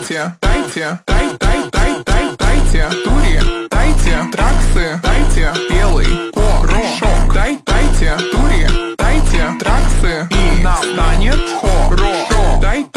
дайте тури, дайте траксы, дайте белый порошок, дайте тури, дайте траксы, и настанет хорошо.